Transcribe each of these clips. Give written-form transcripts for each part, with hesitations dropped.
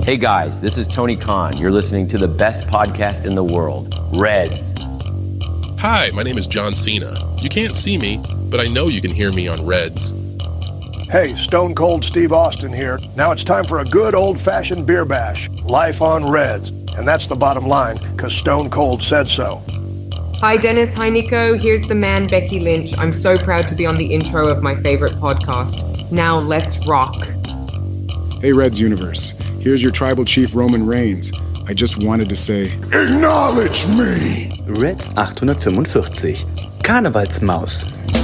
Hey guys, this is Tony Khan. You're listening to the best podcast in the world, Reds. Hi, my name is John Cena. You can't see me, but I know you can hear me on Reds. Hey, Stone Cold Steve Austin here. Now it's time for a good old-fashioned beer bash. Life on Reds. And that's the bottom line, because Stone Cold said so. Hi Dennis, hi Nico, here's the man Becky Lynch. I'm so proud to be on the intro of my favorite podcast. Now let's rock. Hey Reds Universe, here's your tribal chief Roman Reigns. I just wanted to say, acknowledge me! Reds 845, Karnevalsmaus.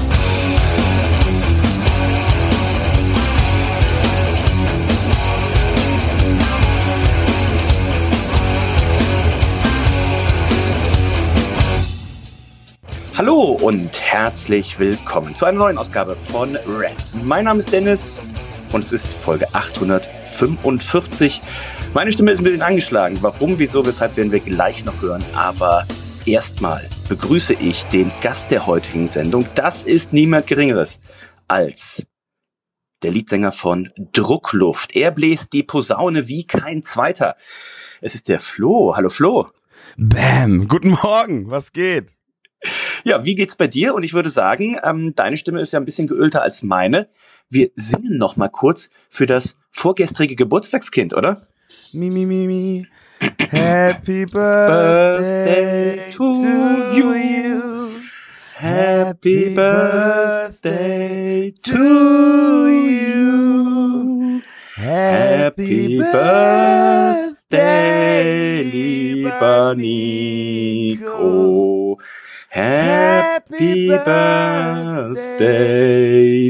Hallo und herzlich willkommen zu einer neuen Ausgabe von Reds. Mein Name ist Dennis und es ist Folge 845. Meine Stimme ist ein bisschen angeschlagen. Warum, wieso, weshalb werden wir gleich noch hören. Aber erstmal begrüße ich den Gast der heutigen Sendung. Das ist niemand Geringeres als der Leadsänger von Druckluft. Er bläst die Posaune wie kein Zweiter. Es ist der Flo. Hallo Flo. Bam, guten Morgen, was geht? Ja, wie geht's bei dir? Und ich würde sagen, deine Stimme ist ja ein bisschen geölter als meine. Wir singen noch mal kurz für das vorgestrige Geburtstagskind, oder? Mi. Happy birthday to you. Happy birthday to you. Happy birthday, lieber Nico. Happy birthday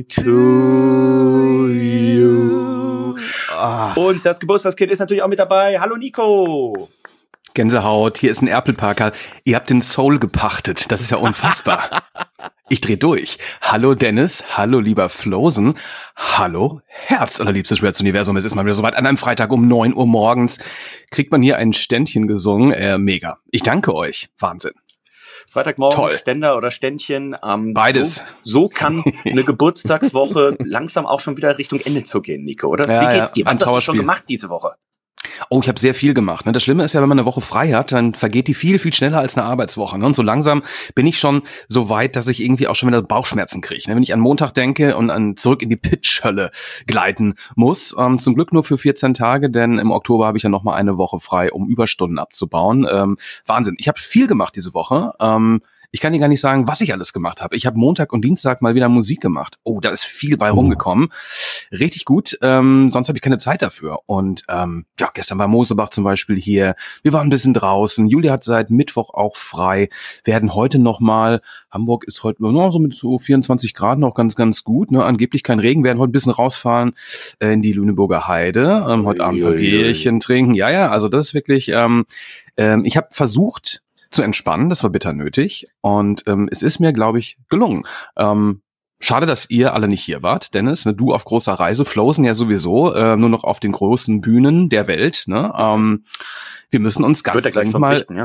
to you. Und das Geburtstagskind ist natürlich auch mit dabei. Hallo Nico. Gänsehaut, hier ist ein Erpelparker. Ihr habt den Soul gepachtet. Das ist ja unfassbar. Ich dreh durch. Hallo Dennis, hallo lieber Flosen, hallo Herz, allerliebstes Reds Universum. Es ist mal wieder soweit. An einem Freitag um 9 Uhr morgens kriegt man hier ein Ständchen gesungen. Mega. Ich danke euch. Wahnsinn. Freitagmorgen, Toll. Ständer oder Ständchen. Beides. So kann eine Geburtstagswoche langsam auch schon wieder Richtung Ende zu gehen, Nico, oder? Ja, wie geht's dir? Was hast du schon gemacht diese Woche? Oh, ich habe sehr viel gemacht. Ne? Das Schlimme ist ja, wenn man eine Woche frei hat, dann vergeht die viel, viel schneller als eine Arbeitswoche. Ne? Und so langsam bin ich schon so weit, dass ich irgendwie auch schon wieder Bauchschmerzen kriege. Ne? Wenn ich an Montag denke und an zurück in die Pitch-Hölle gleiten muss. Zum Glück nur für 14 Tage, denn im Oktober habe ich ja noch mal eine Woche frei, um Überstunden abzubauen. Wahnsinn. Ich habe viel gemacht diese Woche. Ich kann dir gar nicht sagen, was ich alles gemacht habe. Ich habe Montag und Dienstag mal wieder Musik gemacht. Oh, da ist viel bei rumgekommen. Richtig gut. Sonst habe ich keine Zeit dafür. Und ja, gestern war Mosebach zum Beispiel hier. Wir waren ein bisschen draußen. Julia hat seit Mittwoch auch frei. Werden heute noch mal, Hamburg ist heute so mit so 24 Grad noch ganz, ganz gut. Ne? Angeblich kein Regen. Werden heute ein bisschen rausfahren in die Lüneburger Heide. Heute Abend ein Bierchen trinken. Ja, also das ist wirklich, ich habe versucht zu entspannen, das war bitter nötig und es ist mir, glaube ich, gelungen. Schade, dass ihr alle nicht hier wart, Dennis, ne, du auf großer Reise, Flosen ja sowieso, nur noch auf den großen Bühnen der Welt, ne? Wir müssen uns ganz dringend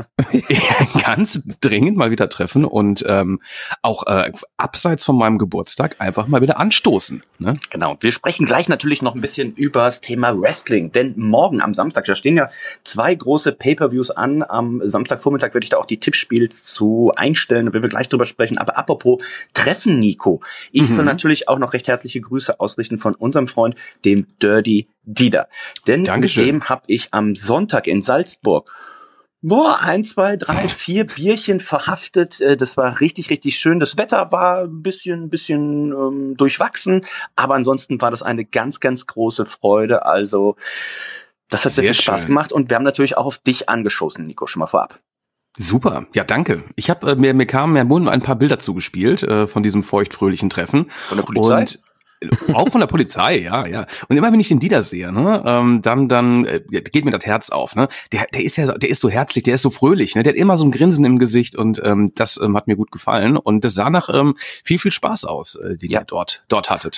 ganz dringend mal wieder treffen und auch abseits von meinem Geburtstag einfach mal wieder anstoßen. Ne? Genau, wir sprechen gleich natürlich noch ein bisschen über das Thema Wrestling, denn morgen am Samstag, da stehen ja 2 große Pay-Per-Views an. Am Samstagvormittag werde ich da auch die Tippspiels zu einstellen, da werden wir gleich drüber sprechen. Aber apropos Treffen, Nico, ich soll natürlich auch noch recht herzliche Grüße ausrichten von unserem Freund, dem Dirty Dieter. Denn Dankeschön. Mit dem habe ich am Sonntag in Salzburg 1, 2, 3, 4 Bierchen verhaftet. Das war richtig, richtig schön. Das Wetter war ein bisschen durchwachsen, aber ansonsten war das eine ganz, ganz große Freude. Also das hat sehr viel Spaß gemacht und wir haben natürlich auch auf dich angeschossen, Nico, schon mal vorab. Super, ja danke. Ich habe mir kamen ein paar Bilder zugespielt von diesem feuchtfröhlichen Treffen. Von der Polizei? Und auch von der Polizei, ja. Und immer wenn ich den Dieter sehe, ne, dann geht mir das Herz auf, ne. Der ist so herzlich, der ist so fröhlich, ne. Der hat immer so ein Grinsen im Gesicht und das hat mir gut gefallen und das sah nach viel, viel Spaß aus, die ihr dort hattet.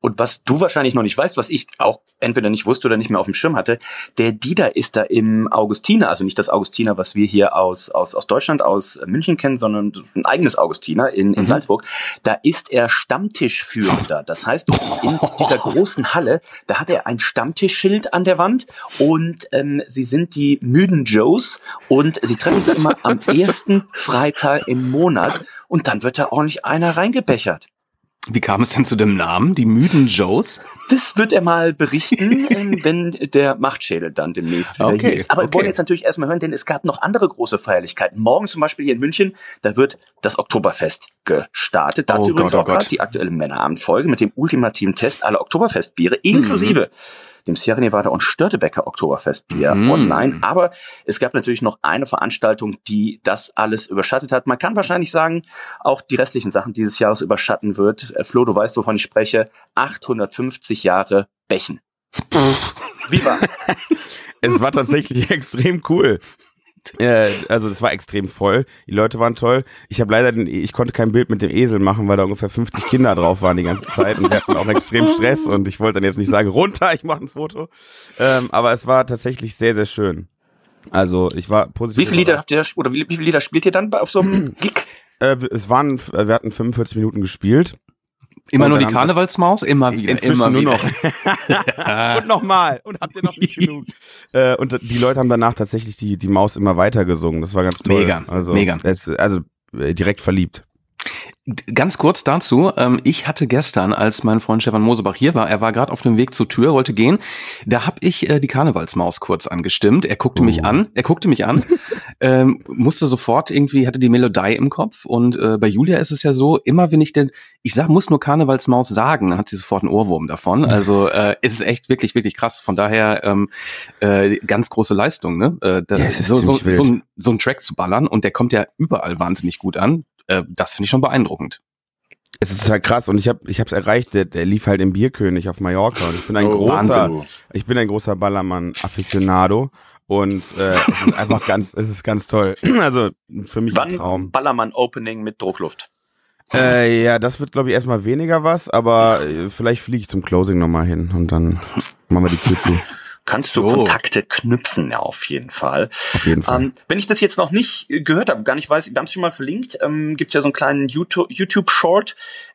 Und was du wahrscheinlich noch nicht weißt, was ich auch entweder nicht wusste oder nicht mehr auf dem Schirm hatte, der Dieter ist da im Augustiner, also nicht das Augustiner, was wir hier aus Deutschland, aus München kennen, sondern ein eigenes Augustiner in Salzburg. Da ist er Stammtischführender. Das heißt, in dieser großen Halle, da hat er ein Stammtischschild an der Wand und sie sind die müden Joes und sie treffen sich immer am ersten Freitag im Monat und dann wird da ordentlich einer reingebechert. Wie kam es denn zu dem Namen, die müden Joes? Das wird er mal berichten, wenn der Machtschädel dann demnächst wieder hier ist. Aber wir wollen jetzt natürlich erstmal hören, denn es gab noch andere große Feierlichkeiten. Morgen zum Beispiel hier in München, da wird das Oktoberfest gestartet. Dazu übrigens auch gerade die aktuelle Männerabendfolge mit dem ultimativen Test aller Oktoberfestbiere, inklusive dem Sierra Nevada und Störtebeker Oktoberfestbier online. Aber es gab natürlich noch eine Veranstaltung, die das alles überschattet hat. Man kann wahrscheinlich sagen, auch die restlichen Sachen dieses Jahres überschatten wird. Flo, du weißt, wovon ich spreche. 850 Jahre Bechen. Wie war's? Es war tatsächlich extrem cool. Also es war extrem voll. Die Leute waren toll. Ich konnte kein Bild mit dem Esel machen, weil da ungefähr 50 Kinder drauf waren die ganze Zeit und wir hatten auch extrem Stress und ich wollte dann jetzt nicht sagen, runter, ich mache ein Foto. Aber es war tatsächlich sehr, sehr schön. Also ich war positiv. Wie viele Lieder habt ihr oder wie viele Lieder spielt ihr dann auf so einem Gig? Wir hatten 45 Minuten gespielt. Immer nur die Karnevalsmaus? Immer wieder. Inzwischen immer nur wieder. noch. Und nochmal. Und habt ihr noch nicht genug? Und die Leute haben danach tatsächlich die Maus immer weiter gesungen. Das war ganz toll. Mega, mega. Direkt verliebt. Ganz kurz dazu, ich hatte gestern, als mein Freund Stefan Mosebach hier war, er war gerade auf dem Weg zur Tür, wollte gehen, da habe ich die Karnevalsmaus kurz angestimmt. Er guckte mich an, musste sofort irgendwie, hatte die Melodie im Kopf und bei Julia ist es ja so, immer wenn muss nur Karnevalsmaus sagen, dann hat sie sofort einen Ohrwurm davon. Also ist es echt wirklich, wirklich krass. Von daher ganz große Leistung, ne? So einen Track zu ballern und der kommt ja überall wahnsinnig gut an. Das finde ich schon beeindruckend. Es ist halt krass und ich hab's erreicht, der lief halt im Bierkönig auf Mallorca und ich bin ein großer Ballermann-Afficionado und es ist ganz toll. Also für mich ein Traum. Ballermann-Opening mit Druckluft? Ja, das wird glaube ich erstmal weniger was, aber vielleicht fliege ich zum Closing nochmal hin und dann machen wir die Tür zu. Kannst du Kontakte knüpfen, ja, auf jeden Fall. Auf jeden Fall. Wenn ich das jetzt noch nicht gehört habe, gar nicht weiß, wir haben es schon mal verlinkt, gibt's ja so einen kleinen YouTube-Short.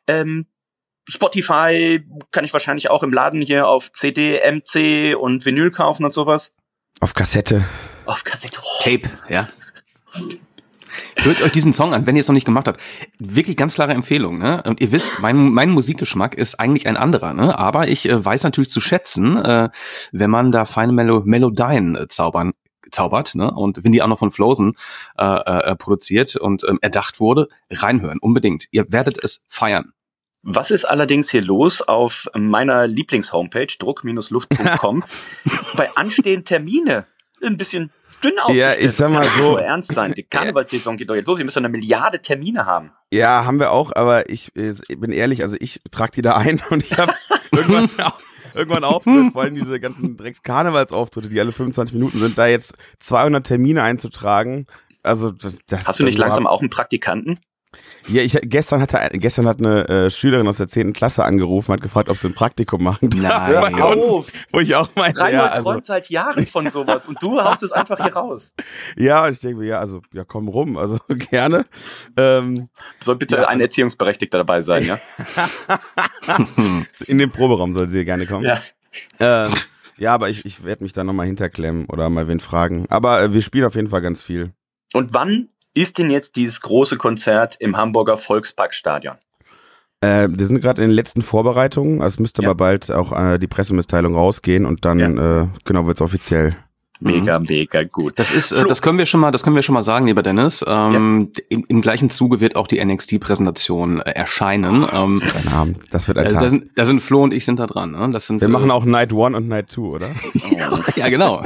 Spotify kann ich wahrscheinlich auch im Laden hier auf CD, MC und Vinyl kaufen und sowas. Auf Kassette. Auf Kassette. Tape, ja. Hört euch diesen Song an, wenn ihr es noch nicht gemacht habt. Wirklich ganz klare Empfehlung, ne? Und ihr wisst, mein Musikgeschmack ist eigentlich ein anderer, ne? Aber ich weiß natürlich zu schätzen, wenn man da feine Melodien zaubert, ne? Und wenn die auch noch von Flowsen produziert und erdacht wurde, reinhören, unbedingt. Ihr werdet es feiern. Was ist allerdings hier los auf meiner Lieblings-Homepage, druck-luft.com? Bei anstehenden Termine ein bisschen dünn aufgestellt. Ja, ich sag mal so. Ernst sein. Die Karnevalssaison geht doch jetzt los. Ihr müsst doch 1 Milliarde Termine haben. Ja, haben wir auch, aber ich bin ehrlich, also ich trage die da ein und ich habe irgendwann aufgehört, vor allem diese ganzen Drecks-Karnevalsauftritte, die alle 25 Minuten sind, da jetzt 200 Termine einzutragen. Also das Hast du nicht langsam auch einen Praktikanten? Ja, gestern hat eine Schülerin aus der 10. Klasse angerufen, hat gefragt, ob sie ein Praktikum machen darf. Nein, auf! Wo ich auch meinte, Reinhold träumt seit Jahren von sowas und du haust es einfach hier raus. Ja, und ich denke mir, komm rum, also gerne. Soll bitte ein Erziehungsberechtigter dabei sein, ja? In den Proberaum soll sie gerne kommen. Ja. Ja, aber ich werde mich da nochmal hinterklemmen oder mal wen fragen. Aber wir spielen auf jeden Fall ganz viel. Und wann ist denn jetzt dieses große Konzert im Hamburger Volksparkstadion? Wir sind gerade in den letzten Vorbereitungen. Also es müsste aber bald auch die Pressemitteilung rausgehen und dann wird es offiziell. Mega gut. Das ist, das können wir schon mal sagen, lieber Dennis. Im gleichen Zuge wird auch die NXT-Präsentation erscheinen. Das wird ein Tag. Da sind Flo und ich sind da dran. Ne? Wir machen auch Night 1 und Night 2, oder? Ja, genau.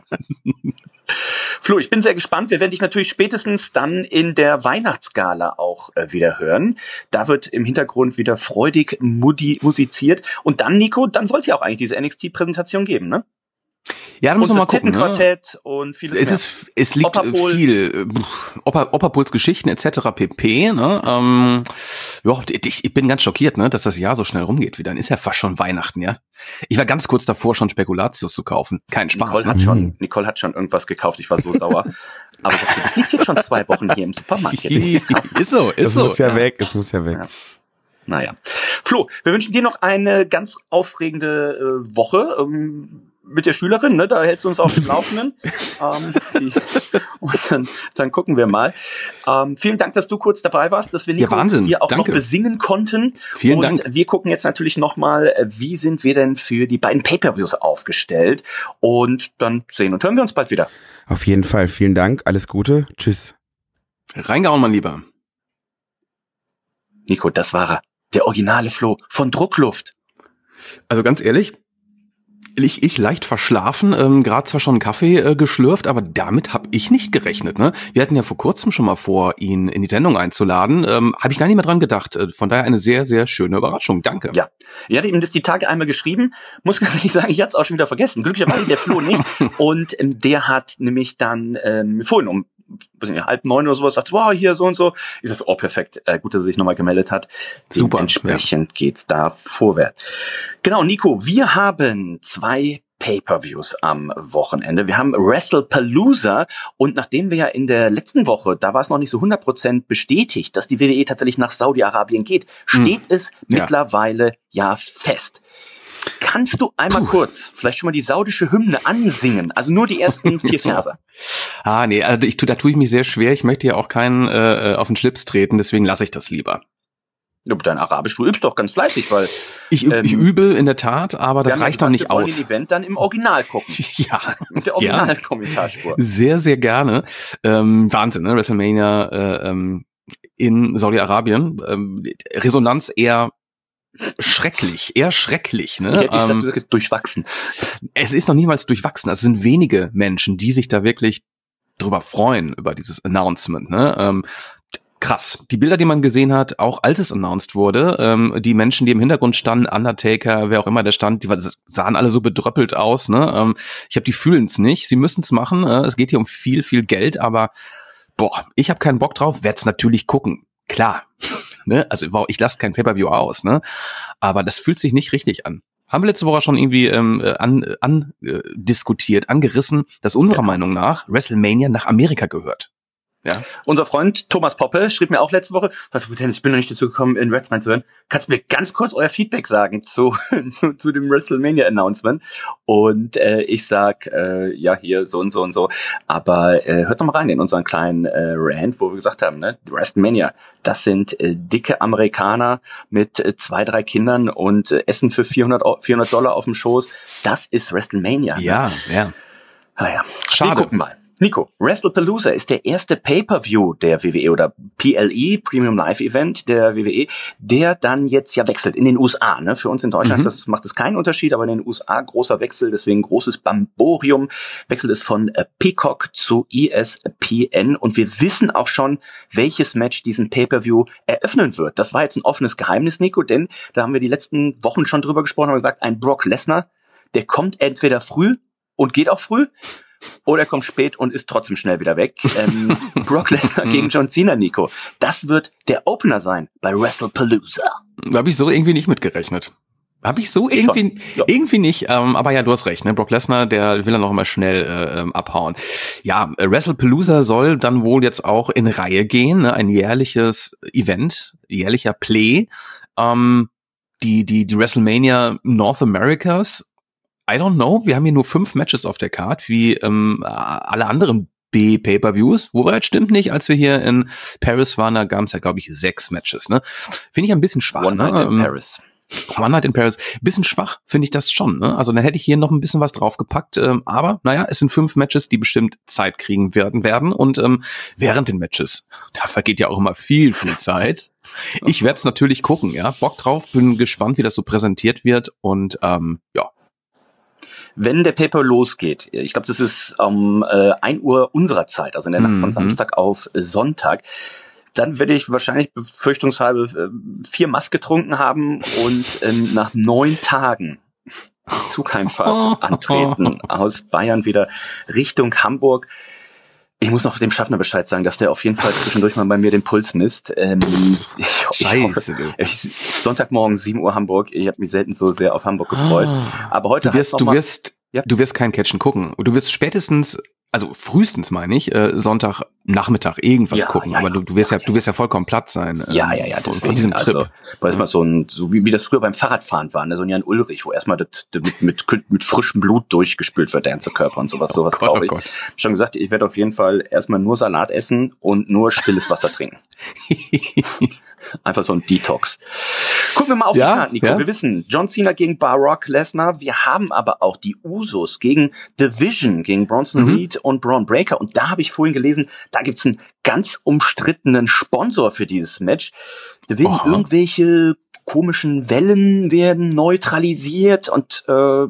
Flo, ich bin sehr gespannt. Wir werden dich natürlich spätestens dann in der Weihnachtsgala auch wieder hören. Da wird im Hintergrund wieder freudig musiziert. Und dann, Nico, dann sollte ja auch eigentlich diese NXT-Präsentation geben, ne? Ja, da muss man mal gucken. Quartett und vieles mehr. Es liegt Opperpol. viel Opperpols Geschichten etc. pp. Ne? Ja, ich bin ganz schockiert, ne, dass das Jahr so schnell rumgeht wieder. Dann ist ja fast schon Weihnachten, ja. Ich war ganz kurz davor, schon Spekulatius zu kaufen. Kein Spaß. Nicole hat schon irgendwas gekauft. Ich war so sauer. Aber ich dachte, das liegt jetzt schon 2 Wochen hier im Supermarkt. Ist so. Es muss ja weg. Ja. Naja. Flo, wir wünschen dir noch eine ganz aufregende Woche mit der Schülerin, ne? Da hältst du uns auf dem Laufenden. Und dann gucken wir mal. Vielen Dank, dass du kurz dabei warst, dass wir Nico hier auch noch besingen konnten. Vielen Dank. Wir gucken jetzt natürlich nochmal, wie sind wir denn für die beiden Pay-Per-Views aufgestellt. Und dann sehen und hören wir uns bald wieder. Auf jeden Fall. Vielen Dank. Alles Gute. Tschüss. Reingehauen, mein Lieber. Nico, das war er. Der originale Flo von Druckluft. Also ganz ehrlich, ich leicht verschlafen, gerade zwar schon einen Kaffee geschlürft, aber damit habe ich nicht gerechnet. Ne? Wir hatten ja vor kurzem schon mal vor, ihn in die Sendung einzuladen. Habe ich gar nicht mehr dran gedacht. Von daher eine sehr, sehr schöne Überraschung. Danke. Ja, er hat ihm das die Tage einmal geschrieben. Muss ganz ehrlich sagen, ich hatte es auch schon wieder vergessen. Glücklicherweise der Flo nicht. Und der hat nämlich dann vorhin um 8:30 oder sowas sagt, wow, hier so und so. Ich sag, oh, perfekt, gut, dass er sich nochmal gemeldet hat. Super. Entsprechend geht's da vorwärts. Genau, Nico, wir haben 2 Pay-Per-Views am Wochenende. Wir haben WrestlePalooza und nachdem wir ja in der letzten Woche, da war es noch nicht so 100% bestätigt, dass die WWE tatsächlich nach Saudi-Arabien geht, steht es mittlerweile ja fest. Kannst du einmal kurz vielleicht schon mal die saudische Hymne ansingen? Also nur die ersten 4 Verse. Nee, also da tue ich mich sehr schwer. Ich möchte ja auch keinen auf den Schlips treten, deswegen lasse ich das lieber. Ja, dein Arabisch, du übst doch ganz fleißig, weil... Ich übe in der Tat, aber das reicht doch nicht aus. Wir wollen den Event dann im Original gucken. Ja. Mit der Originalkommentarspur. Sehr, sehr gerne. Wahnsinn, ne? WrestleMania in Saudi-Arabien. Resonanz eher schrecklich, ne? Ich hätte gesagt, du sagst durchwachsen. Es ist noch niemals durchwachsen. Es sind wenige Menschen, die sich da wirklich drüber freuen, über dieses Announcement, ne? Krass. Die Bilder, die man gesehen hat, auch als es announced wurde, die Menschen, die im Hintergrund standen, Undertaker, wer auch immer der stand, die sahen alle so bedröppelt aus, ne? Die fühlen's nicht. Sie müssen's machen. Es geht hier um viel, viel Geld, aber ich habe keinen Bock drauf, werd's natürlich gucken. Klar. Ne? Also ich lasse kein Pay-Per-View aus, ne? Aber das fühlt sich nicht richtig an. Haben wir letzte Woche schon irgendwie diskutiert, angerissen, dass unserer Meinung nach WrestleMania nach Amerika gehört. Ja. Unser Freund Thomas Poppe schrieb mir auch letzte Woche, ich bin noch nicht dazu gekommen, in Reds reinzuhören. Kannst du mir ganz kurz euer Feedback sagen zu dem WrestleMania-Announcement? Und ich sag, ja, hier so und so und so. Aber hört doch mal rein in unseren kleinen Rant, wo wir gesagt haben, ne, WrestleMania, das sind dicke Amerikaner mit 2, 3 Kindern und Essen für $400 auf dem Schoß. Das ist WrestleMania. Ja, ne? ja. Naja, schade. Wir gucken mal. Nico, WrestlePalooza ist der erste Pay-Per-View der WWE oder PLE, Premium Live Event der WWE, der dann jetzt ja wechselt in den USA. Ne? Für uns in Deutschland das macht es keinen Unterschied, aber in den USA großer Wechsel, deswegen großes Bamborium. Wechselt es von Peacock zu ESPN und wir wissen auch schon, welches Match diesen Pay-Per-View eröffnen wird. Das war jetzt ein offenes Geheimnis, Nico, denn da haben wir die letzten Wochen schon drüber gesprochen, haben gesagt, ein Brock Lesnar, der kommt entweder früh und geht auch früh, oder er kommt spät und ist trotzdem schnell wieder weg. Brock Lesnar gegen John Cena, Nico. Das wird der Opener sein bei WrestlePalooza. Da habe ich so irgendwie nicht mitgerechnet. Irgendwie nicht. Aber ja, du hast recht. Ne? Brock Lesnar, der will dann noch mal schnell abhauen. Ja, WrestlePalooza soll dann wohl jetzt auch in Reihe gehen. Ne? Ein jährliches Event, jährlicher Play. Die WrestleMania North Americas. I don't know, wir haben hier nur 5 Matches auf der Card, wie alle anderen B-Pay-Per-Views, wobei das stimmt nicht, als wir hier in Paris waren, da gab es ja, glaube ich, 6 Matches, ne? Finde ich ein bisschen schwach. One Night in Paris. One Night in Paris. Bisschen schwach, finde ich das schon, ne? Also da hätte ich hier noch ein bisschen was draufgepackt, aber naja, es sind 5 Matches, die bestimmt Zeit kriegen werden und während den Matches, da vergeht ja auch immer viel Zeit. Ich werde es natürlich gucken, ja, Bock drauf, bin gespannt, wie das so präsentiert wird und ja. Wenn der Paper losgeht, ich glaube, das ist um 1 Uhr unserer Zeit, also in der Nacht von Samstag auf Sonntag, dann werde ich wahrscheinlich befürchtungshalber 4 Maß getrunken haben und nach 9 Tagen Zugheimfahrt antreten aus Bayern wieder Richtung Hamburg. Ich muss noch dem Schaffner Bescheid sagen, dass der auf jeden Fall zwischendurch mal bei mir den Puls misst. Scheiße, du. Sonntagmorgen 7 Uhr Hamburg. Ich habe mich selten so sehr auf Hamburg gefreut. Aber heute du wirst kein Catchen gucken. Du wirst spätestens, also frühestens meine ich, Sonntagnachmittag irgendwas gucken. Aber du wirst ja vollkommen platt sein. Von diesem Trip. Also, weil es mal so wie das früher beim Fahrradfahren war, ne? So ein Jan Ulrich, wo erstmal das mit frischem Blut durchgespült wird, der ganze Körper und sowas brauche ich. Oh Gott. Schon gesagt, ich werde auf jeden Fall erstmal nur Salat essen und nur stilles Wasser trinken. Einfach so ein Detox. Gucken wir mal auf die Karte, Nico. Ja. Wir wissen, John Cena gegen Brock Lesnar. Wir haben aber auch die Usos gegen Division, gegen Bronson Reed und Braun Breaker. Und da habe ich vorhin gelesen, da gibt's einen ganz umstrittenen Sponsor für dieses Match. Da werden irgendwelche komischen Wellen werden neutralisiert und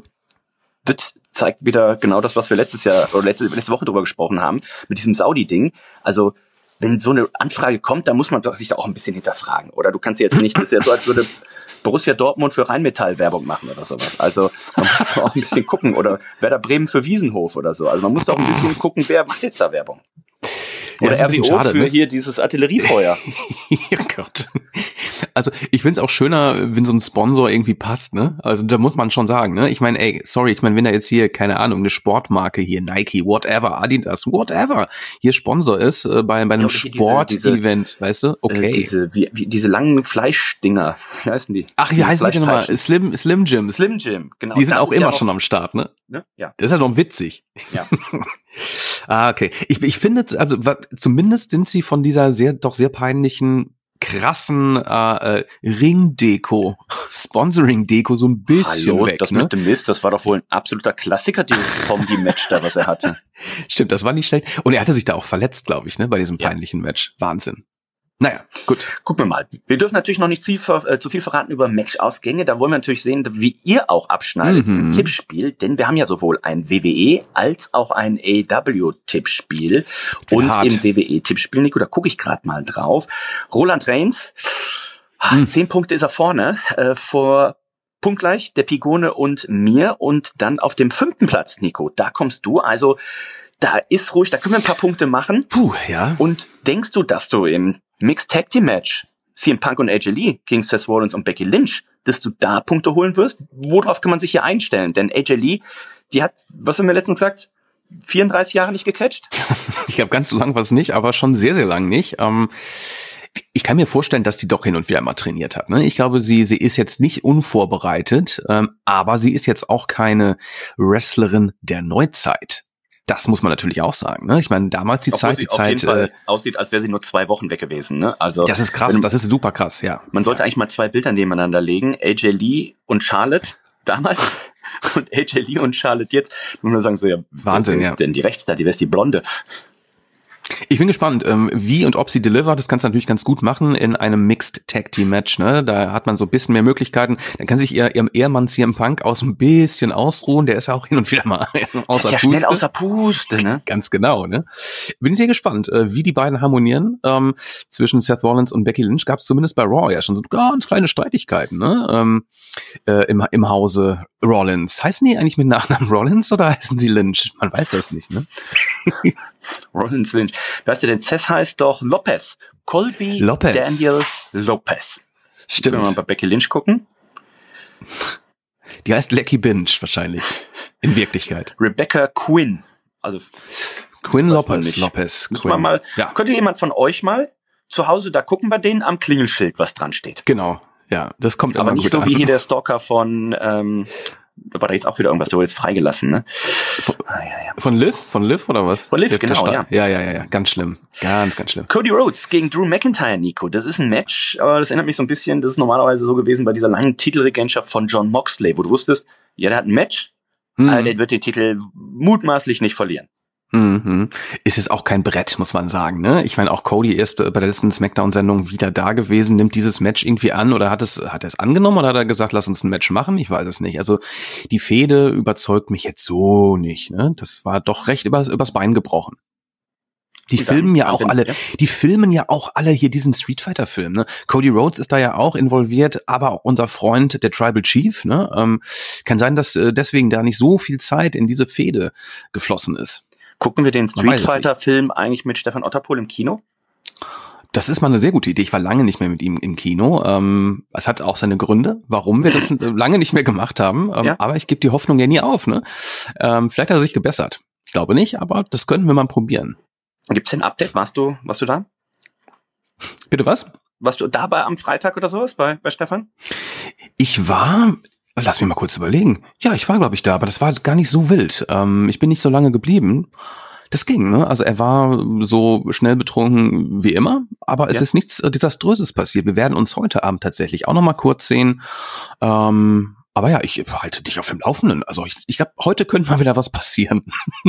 das zeigt wieder genau das, was wir letzte Woche drüber gesprochen haben, mit diesem Saudi-Ding. Also wenn so eine Anfrage kommt, dann muss man sich da auch ein bisschen hinterfragen. Oder du kannst jetzt nicht, das ist ja so, als würde Borussia Dortmund für Rheinmetall Werbung machen oder sowas. Also man muss auch ein bisschen gucken. Oder Werder Bremen für Wiesenhof oder so. Also man muss auch ein bisschen gucken, wer macht jetzt da Werbung. Oder RWO schade, für hier dieses Artilleriefeuer. Oh Gott. Also ich find's auch schöner, wenn so ein Sponsor irgendwie passt, ne? Also da muss man schon sagen, ne? Ich meine, wenn da jetzt hier, keine Ahnung, eine Sportmarke hier, Nike, whatever, Adidas, whatever, hier Sponsor ist bei einem Sportevent, weißt du? Okay. Diese langen Fleischdinger, wie heißen die? Ach, wie heißen die nochmal? Slim Jim. Slim Jim, genau. Die sind auch immer schon am Start, ne? Ja. Das ist ja doch witzig. Ja. Okay. Ich finde, also zumindest sind sie von dieser sehr peinlichen, krassen Ring-Deko, Sponsoring-Deko so ein bisschen weg. Das mit dem Mist, das war doch wohl ein absoluter Klassiker, dieses Zombie-Match da, was er hatte. Stimmt, das war nicht schlecht. Und er hatte sich da auch verletzt, glaube ich, ne, bei diesem peinlichen Match. Wahnsinn. Naja, gut. Gucken wir mal. Wir dürfen natürlich noch nicht zu viel verraten über Matchausgänge. Da wollen wir natürlich sehen, wie ihr auch abschneidet im Tippspiel. Denn wir haben ja sowohl ein WWE als auch ein AEW-Tippspiel. Und im WWE-Tippspiel, Nico, da gucke ich gerade mal drauf. Roland Reigns, 10 Punkte ist er vorne, vor punktgleich der Pigone und mir. Und dann auf dem 5. Platz, Nico, da kommst du. Also da ist ruhig, da können wir ein paar Punkte machen. Ja. Und denkst du, dass du im Mixed Tag Team Match CM Punk und AJ Lee gegen Seth Rollins und Becky Lynch, dass du da Punkte holen wirst? Worauf kann man sich hier einstellen? Denn AJ Lee, die hat, was haben wir letztens gesagt, 34 Jahre nicht gecatcht? Ich glaube, ganz so lang war es nicht, aber schon sehr, sehr lang nicht. Ich kann mir vorstellen, dass die doch hin und wieder mal trainiert hat. Ne? Ich glaube, sie ist jetzt nicht unvorbereitet, aber sie ist jetzt auch keine Wrestlerin der Neuzeit. Das muss man natürlich auch sagen. Ne? Ich meine, damals auf jeden Fall aussieht, als wäre sie nur 2 Wochen weg gewesen. Ne? Also das ist krass, das ist super krass, ja. Man sollte eigentlich mal 2 Bilder nebeneinander legen. AJ Lee und Charlotte damals und AJ Lee und Charlotte jetzt. Muss man sagen, so, ja, Wahnsinn, wer ist denn die rechts da? Wer ist die Blonde? Ich bin gespannt, wie und ob sie delivert. Das kannst du natürlich ganz gut machen in einem Mixed Tag Team Match. Ne? Da hat man so ein bisschen mehr Möglichkeiten. Dann kann sich ihrem Ehemann CM Punk aus ein bisschen ausruhen. Der ist ja auch hin und wieder mal außer Puste. Schnell außer Puste, ne? Ganz genau, ne? Bin sehr gespannt, wie die beiden harmonieren. Zwischen Seth Rollins und Becky Lynch gab es zumindest bei Raw ja schon so ganz kleine Streitigkeiten, ne? Im Hause Rollins. Heißen die eigentlich mit Nachnamen Rollins oder heißen sie Lynch? Man weiß das nicht, ne? Rollins Lynch. Weißt du, denn Seth heißt doch Lopez. Colby Daniel Lopez. Stimmt. Wenn wir mal bei Becky Lynch gucken. Die heißt Lecky Binge wahrscheinlich. In Wirklichkeit. Rebecca Quinn. Also Quinn Lopez. Könnte jemand von euch mal zu Hause da gucken bei denen am Klingelschild, was dran steht? Genau. Ja, das kommt aber immer nicht gut so an. wie hier der Stalker von da war da jetzt auch wieder irgendwas, der wurde jetzt freigelassen, ne? Von Liv oder was? Von Liv, genau, ja. Ja, ganz schlimm. Ganz schlimm. Cody Rhodes gegen Drew McIntyre, Nico. Das ist ein Match, aber das erinnert mich so ein bisschen, das ist normalerweise so gewesen bei dieser langen Titelregentschaft von Jon Moxley, wo du wusstest, ja, der hat ein Match, aber der wird den Titel mutmaßlich nicht verlieren. Mhm. Ist es auch kein Brett, muss man sagen, ne? Ich meine, auch Cody ist bei der letzten Smackdown-Sendung wieder da gewesen, nimmt dieses Match irgendwie an oder hat es angenommen oder hat er gesagt, lass uns ein Match machen? Ich weiß es nicht. Also die Fehde überzeugt mich jetzt so nicht, ne? Das war doch recht übers Bein gebrochen. Die filmen ja auch alle hier diesen Street Fighter Film, ne? Cody Rhodes ist da ja auch involviert, aber auch unser Freund, der Tribal Chief, ne? Kann sein, dass deswegen da nicht so viel Zeit in diese Fehde geflossen ist. Gucken wir den Street Fighter-Film eigentlich mit Stefan Otterpohl im Kino? Das ist mal eine sehr gute Idee. Ich war lange nicht mehr mit ihm im Kino. Es hat auch seine Gründe, warum wir das lange nicht mehr gemacht haben. Aber ich gebe die Hoffnung ja nie auf. Ne? Vielleicht hat er sich gebessert. Ich glaube nicht, aber das könnten wir mal probieren. Gibt es ein Update? Warst du da? Bitte was? Warst du da am Freitag oder sowas bei Stefan? Ich war... Lass mich mal kurz überlegen. Ja, ich war, glaube ich, da, aber das war gar nicht so wild. Ich bin nicht so lange geblieben. Das ging, ne? Also er war so schnell betrunken wie immer, aber es ist nichts Desaströses passiert. Wir werden uns heute Abend tatsächlich auch noch mal kurz sehen. Aber ja, ich halte dich auf dem Laufenden. Also ich glaube, heute könnte mal wieder was passieren.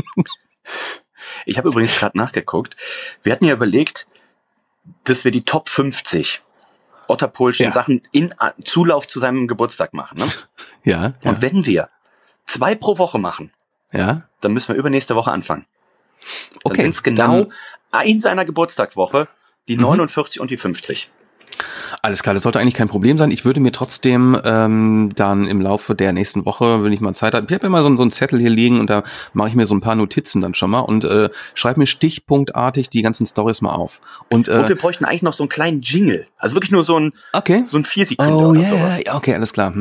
Ich habe übrigens gerade nachgeguckt. Wir hatten ja überlegt, dass wir die Top 50 Otterpohlschen Sachen in Zulauf zu seinem Geburtstag machen. Ne? Ja. Und wenn wir 2 pro Woche machen, dann müssen wir übernächste Woche anfangen. Dann sind es genau in seiner Geburtstagswoche die 49 und die 50. Alles klar, das sollte eigentlich kein Problem sein. Ich würde mir trotzdem dann im Laufe der nächsten Woche, wenn ich mal Zeit habe, ich habe immer so einen Zettel hier liegen und da mache ich mir so ein paar Notizen dann schon mal und schreibe mir stichpunktartig die ganzen Storys mal auf. Und wir bräuchten eigentlich noch so einen kleinen Jingle. Also wirklich nur so ein 4 Sekunden oder sowas. Ja, okay, alles klar.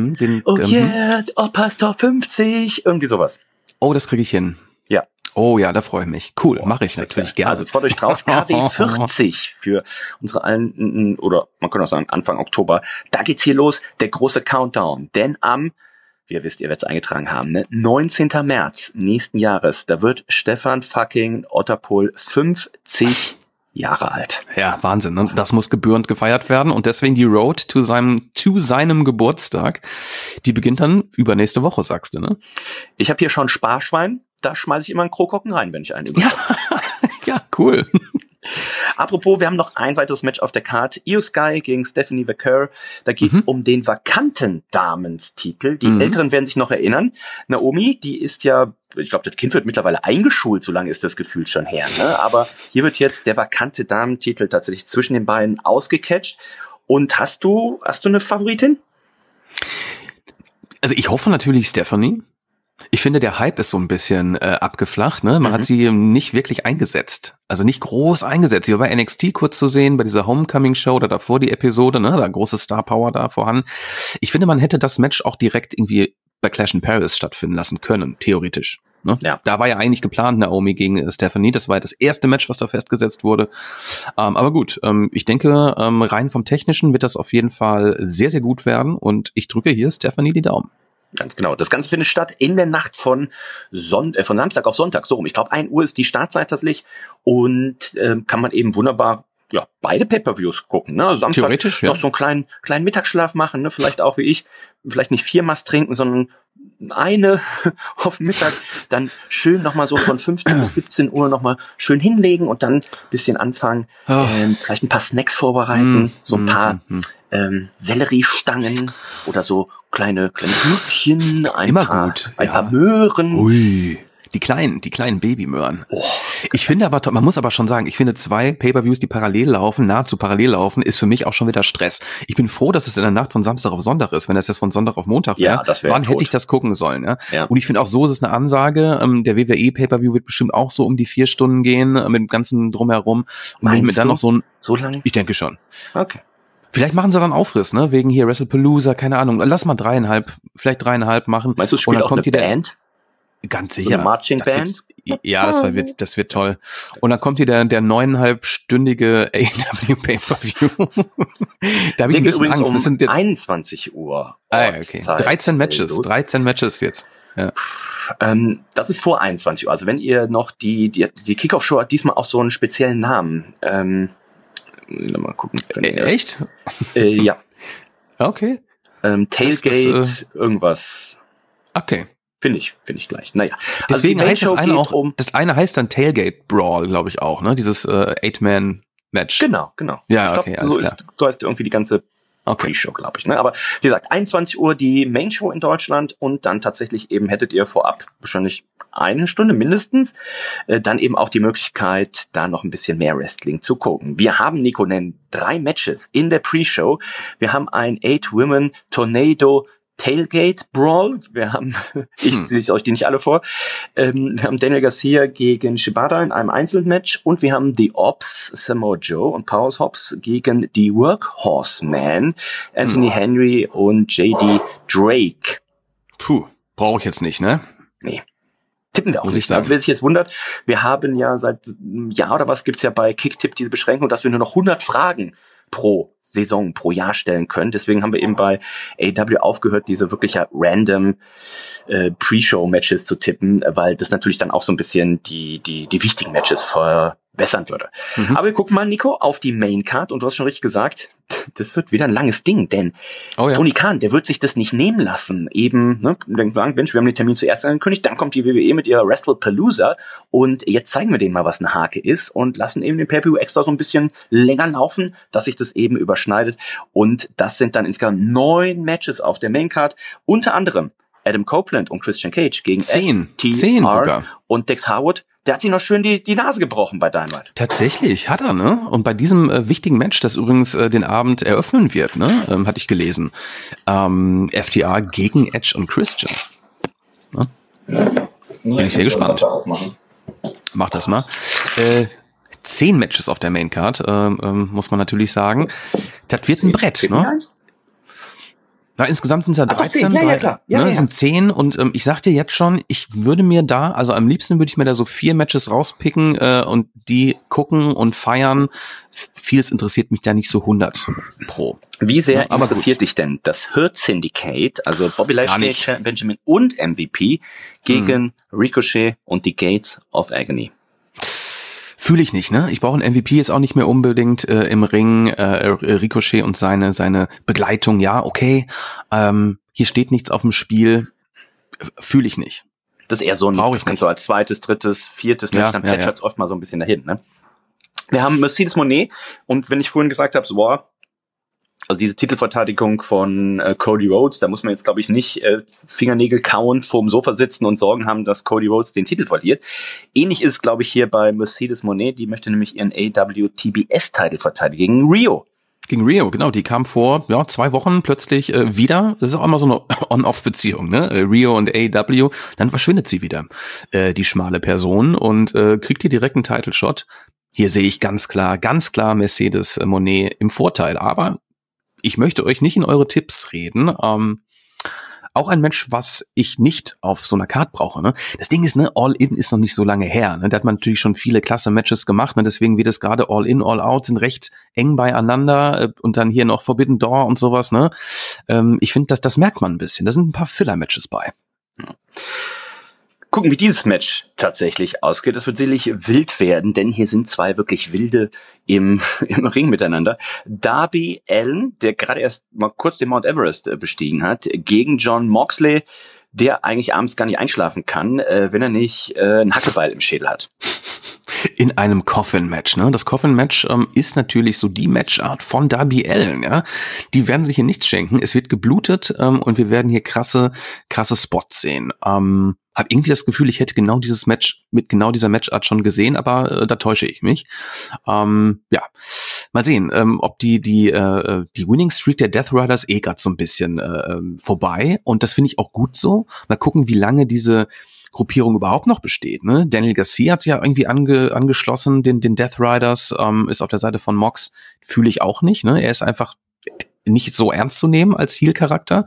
Oppas Top 50, irgendwie sowas. Oh, das kriege ich hin. Ja. Oh ja, da freue ich mich. Cool, mache ich natürlich gerne. Also freut euch drauf, KW 40 für unsere alten, oder man könnte auch sagen Anfang Oktober. Da geht's hier los, der große Countdown. Denn ihr werdet es eingetragen haben, ne? 19. März nächsten Jahres, da wird Stefan fucking Otterpohl 50 Jahre alt. Ja, Wahnsinn. Ne? Das muss gebührend gefeiert werden und deswegen die Road to seinem Geburtstag, die beginnt dann übernächste Woche, sagst du, ne? Ich habe hier schon Sparschwein. Da schmeiße ich immer einen Krokocken rein, wenn ich einen überkomme. Ja, cool. Apropos, wir haben noch ein weiteres Match auf der Karte. Io Sky gegen Stephanie Vaquer. Da geht's um den vakanten Damenstitel. Die Älteren werden sich noch erinnern. Naomi, die ist ja, ich glaube, das Kind wird mittlerweile eingeschult, so lange ist das Gefühl schon her. Ne? Aber hier wird jetzt der vakante Damentitel tatsächlich zwischen den beiden ausgecatcht. Und hast du eine Favoritin? Also ich hoffe natürlich Stephanie. Ich finde, der Hype ist so ein bisschen abgeflacht. Ne? Man hat sie nicht wirklich eingesetzt. Also nicht groß eingesetzt. Sie war bei NXT kurz zu sehen, bei dieser Homecoming-Show oder davor die Episode. Ne? Da große Star-Power da vorhanden. Ich finde, man hätte das Match auch direkt irgendwie bei Clash in Paris stattfinden lassen können, theoretisch. Ne? Ja. Da war ja eigentlich geplant Naomi gegen Stephanie. Das war ja das erste Match, was da festgesetzt wurde. Aber gut, ich denke, rein vom Technischen wird das auf jeden Fall sehr, sehr gut werden. Und ich drücke hier Stephanie die Daumen. Ganz genau. Das Ganze findet statt in der Nacht von Samstag auf Sonntag. So rum. Ich glaube, 1 Uhr ist die Startzeit tatsächlich und kann man eben wunderbar beide Pay-Per-Views gucken. Ne? Also Samstag theoretisch, noch so einen kleinen Mittagsschlaf machen. Ne? Vielleicht auch wie ich. Vielleicht nicht 4 Mast trinken, sondern eine auf Mittag. Dann schön nochmal so von 15 bis 17 Uhr nochmal schön hinlegen und dann ein bisschen anfangen. Vielleicht ein paar Snacks vorbereiten. So ein paar Selleriestangen oder so kleine Gürkchen, ein paar Möhren. Ui, die kleinen Babymöhren. Oh, ich finde aber, man muss aber schon sagen, ich finde 2 Pay-Per-Views, die nahezu parallel laufen, ist für mich auch schon wieder Stress. Ich bin froh, dass es in der Nacht von Samstag auf Sonntag ist. Wenn das jetzt von Sonntag auf Montag wäre, wann hätte ich das gucken sollen? Ja? Und ich finde auch so ist es eine Ansage. Der WWE Pay-Per-View wird bestimmt auch so um die 4 Stunden gehen, mit dem ganzen Drumherum. Und wenn ich mir dann noch so lange? Ich denke schon. Okay. Vielleicht machen sie dann Aufriss, ne? Wegen hier WrestlePalooza, keine Ahnung. Lass mal 3,5 machen. Meinst du, spielt auch eine Band? Ganz sicher. So eine Marching Band? Ja, das wird toll. Und dann kommt hier der 9,5-stündige AEW Pay-Per-View. Da habe ich ein bisschen Angst. Das sind jetzt 21 Uhr. Okay. 13 Matches jetzt. Ja. Das ist vor 21 Uhr. Also wenn ihr noch die Kickoff-Show hat diesmal auch so einen speziellen Namen. Mal gucken. Echt? Ja. Okay. Tailgate, irgendwas. Okay. Finde ich gleich. Naja. Deswegen heißt das eine auch, das eine heißt dann Tailgate Brawl, glaube ich auch, ne? Dieses 8-Man-Match. Genau. Ja, okay, alles klar. So heißt irgendwie die ganze Pre-Show, glaube ich. Ne? Aber wie gesagt, 21 Uhr die Main-Show in Deutschland und dann tatsächlich eben hättet ihr vorab wahrscheinlich 1 Stunde mindestens, dann eben auch die Möglichkeit, da noch ein bisschen mehr Wrestling zu gucken. Wir haben, Nico, 3 Matches in der Pre-Show. Wir haben ein 8-Women Tornado Tailgate Brawl. Wir haben, ich lese euch die nicht alle vor. Wir haben Daniel Garcia gegen Shibata in einem Einzelmatch und wir haben The Ops, Samoa Joe und Powerhouse Hobbs gegen die Workhorsemen, Anthony Henry und JD Drake. Puh, brauche ich jetzt nicht, ne? Nee. Tippen wir auch nicht. Also wer sich jetzt wundert, wir haben ja seit einem Jahr oder was gibt's ja bei Kicktipp diese Beschränkung, dass wir nur noch 100 Fragen pro Saison, pro Jahr stellen können. Deswegen haben wir eben bei AEW aufgehört, diese wirklich random Pre-Show-Matches zu tippen, weil das natürlich dann auch so ein bisschen die wichtigen Matches verbessern würde. Aber wir gucken mal, Nico, auf die Main-Card und du hast schon richtig gesagt, das wird wieder ein langes Ding, denn Tony Khan, der wird sich das nicht nehmen lassen. Eben, ne, sagen, Mensch, wir haben den Termin zuerst angekündigt, dann kommt die WWE mit ihrer WrestlePalooza und jetzt zeigen wir denen mal, was eine Hake ist und lassen eben den Pay-Per-View extra so ein bisschen länger laufen, dass sich das eben überschneidet und das sind dann insgesamt 9 Matches auf der Main-Card, unter anderem Adam Copeland und Christian Cage gegen 10 sogar. Und Dex Harwood. Der hat sich noch schön die Nase gebrochen bei Dynamite. Tatsächlich, hat er, ne? Und bei diesem wichtigen Match, das übrigens den Abend eröffnen wird, ne? Hatte ich gelesen. FTR gegen Edge und Christian. Ne? Bin ich sehr gespannt. Mach das mal. 10 Matches auf der Maincard, muss man natürlich sagen. Das wird ein Brett, ne? Na, insgesamt sind es ja 13, klar. Sind 10 und ich sag dir jetzt schon, ich würde mir da, also am liebsten würde ich mir da so 4 Matches rauspicken und die gucken und feiern. Vieles interessiert mich da nicht so 100 pro. Wie sehr interessiert dich denn das Hurt Syndicate, also Bobby Lashley, Benjamin und MVP gegen Ricochet und die Gates of Agony? Fühle ich nicht, ne? Ich brauche einen MVP jetzt auch nicht mehr unbedingt im Ring. Ricochet und seine Begleitung, ja, okay. Hier steht nichts auf dem Spiel. Fühle ich nicht. Das ist eher so so als zweites, drittes, viertes Match, dann plätschert's oft mal so ein bisschen dahin, ne? Wir haben Mercedes Moné und wenn ich vorhin gesagt habe, so, boah, also diese Titelverteidigung von Cody Rhodes, da muss man jetzt, glaube ich, nicht Fingernägel kauen, vorm Sofa sitzen und Sorgen haben, dass Cody Rhodes den Titel verliert. Ähnlich ist es, glaube ich, hier bei Mercedes Moné. Die möchte nämlich ihren AW-TBS-Titel verteidigen gegen Rio. Gegen Rio, genau. Die kam vor 2 Wochen plötzlich wieder. Das ist auch immer so eine On-Off-Beziehung, ne? Rio und AW. Dann verschwindet sie wieder, die schmale Person, und kriegt hier direkt einen Title-Shot. Hier sehe ich ganz klar Mercedes Moné im Vorteil. Aber ich möchte euch nicht in eure Tipps reden. Auch ein Match, was ich nicht auf so einer Card brauche. Ne? Das Ding ist, ne, All-In ist noch nicht so lange her. Ne? Da hat man natürlich schon viele klasse Matches gemacht. Ne? Deswegen wird es gerade All-In, All-Out sind recht eng beieinander. Und dann hier noch Forbidden Door und sowas. Ne? Ich finde, das merkt man ein bisschen. Da sind ein paar Filler-Matches bei. Gucken, wie dieses Match tatsächlich ausgeht. Es wird sicherlich wild werden, denn hier sind 2 wirklich Wilde im Ring miteinander. Darby Allin, der gerade erst mal kurz den Mount Everest bestiegen hat, gegen Jon Moxley, der eigentlich abends gar nicht einschlafen kann, wenn er nicht einen Hackebeil im Schädel hat. In einem Coffin-Match, ne? Das Coffin-Match ist natürlich so die Matchart von Darby Allin, ja? Die werden sich hier nichts schenken. Es wird geblutet und wir werden hier krasse Spots sehen. Hab irgendwie das Gefühl, ich hätte genau dieses Match mit genau dieser Matchart schon gesehen, aber da täusche ich mich. Mal sehen, ob die Winning Streak der Death Riders gerade so ein bisschen vorbei, und das finde ich auch gut so. Mal gucken, wie lange diese Gruppierung überhaupt noch besteht. Ne? Daniel Garcia hat sich ja irgendwie angeschlossen, den Death Riders, ist auf der Seite von Mox, fühle ich auch nicht. Ne? Er ist einfach nicht so ernst zu nehmen als Heel-Charakter.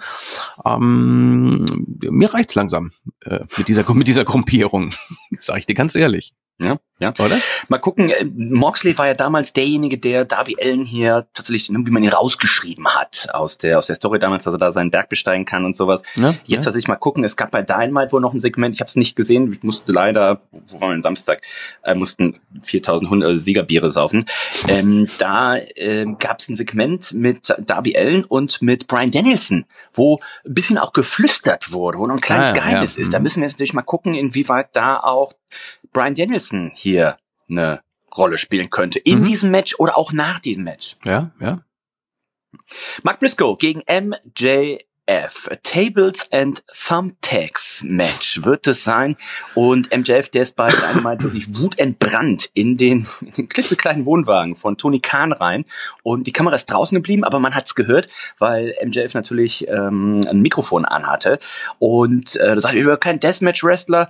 Mir reicht's langsam mit dieser Gruppierung, sag ich dir ganz ehrlich. Ja. Oder? Mal gucken, Moxley war ja damals derjenige, der Darby Allin hier tatsächlich, wie man ihn rausgeschrieben hat aus der Story damals, dass er da seinen Berg besteigen kann und sowas. Jetzt tatsächlich mal gucken, es gab bei Dynamite wohl noch ein Segment, ich habe es nicht gesehen, ich musste leider, wo waren wir denn Samstag, mussten 4000 Siegerbiere saufen. Da gab es ein Segment mit Darby Allin und mit Bryan Danielson, wo ein bisschen auch geflüstert wurde, wo noch ein kleines Geheimnis ist. Da müssen wir jetzt natürlich mal gucken, inwieweit da auch Bryan Danielson hier eine Rolle spielen könnte. In diesem Match oder auch nach diesem Match. Ja. Mark Briscoe gegen MJF. MJF, Tables and Thumbtacks Match wird es sein. Und MJF, der ist bei Dynamite wirklich wutentbrannt in den klitzekleinen Wohnwagen von Tony Khan rein. Und die Kamera ist draußen geblieben, aber man hat's gehört, weil MJF natürlich ein Mikrofon anhatte. Und da sagt er, ich bin kein Deathmatch-Wrestler,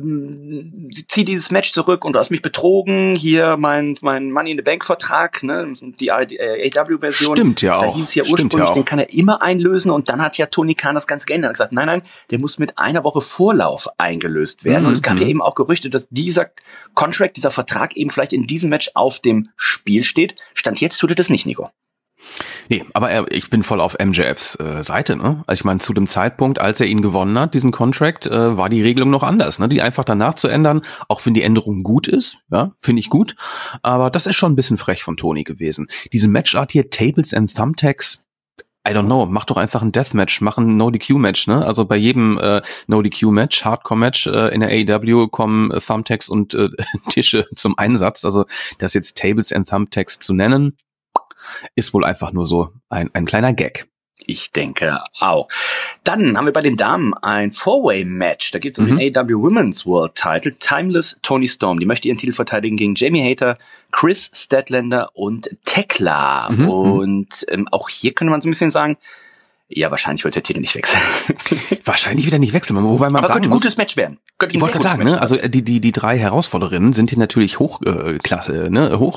zieh dieses Match zurück und du hast mich betrogen. Hier mein Money in the Bank-Vertrag, ne, die AEW-Version. Stimmt ja auch. Da hieß es ja ursprünglich, den kann er immer einlösen. Und dann hat ja Tony Khan das Ganze geändert. Er hat gesagt, nein, der muss mit einer Woche Vorlauf eingelöst werden. Und es gab ja eben auch Gerüchte, dass dieser Contract, dieser Vertrag eben vielleicht in diesem Match auf dem Spiel steht. Stand jetzt tut er das nicht, Nico. Nee, aber ich bin voll auf MJFs Seite, ne? Also ich meine, zu dem Zeitpunkt, als er ihn gewonnen hat, diesen Contract, war die Regelung noch anders, ne? Die einfach danach zu ändern, auch wenn die Änderung gut ist, ja, finde ich gut. Aber das ist schon ein bisschen frech von Tony gewesen. Diese Matchart hier, Tables and Thumbtacks, I don't know, mach doch einfach ein Deathmatch, mach ein No-DQ-Match, ne? Also bei jedem No-DQ-Match, Hardcore-Match in der AEW kommen Thumbtacks und Tische zum Einsatz. Also das jetzt Tables and Thumbtacks zu nennen, ist wohl einfach nur so ein kleiner Gag. Ich denke auch. Dann haben wir bei den Damen ein Four-Way-Match. Da geht es um den AEW Women's World Title. Timeless Toni Storm. Die möchte ihren Titel verteidigen gegen Jamie Hayter, Chris Statlander und Tekla. Und auch hier könnte man so ein bisschen sagen, ja, wahrscheinlich wird der Titel nicht wechseln. Wahrscheinlich wird er nicht wechseln, wobei man aber sagen könnte ein muss, gutes Match werden. Ich wollte gerade sagen, ne, also die drei Herausforderinnen sind hier natürlich hochklassig,